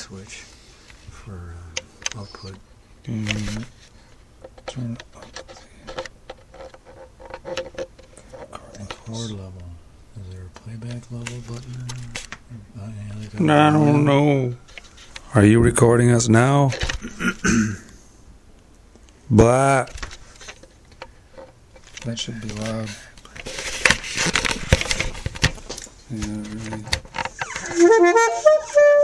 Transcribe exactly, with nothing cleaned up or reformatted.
switch for uh, output. Mm, turn up the record level. Is there a playback level button? Uh, yeah, I don't know. Are you recording us now? Blah. That should be loud. Yeah, really.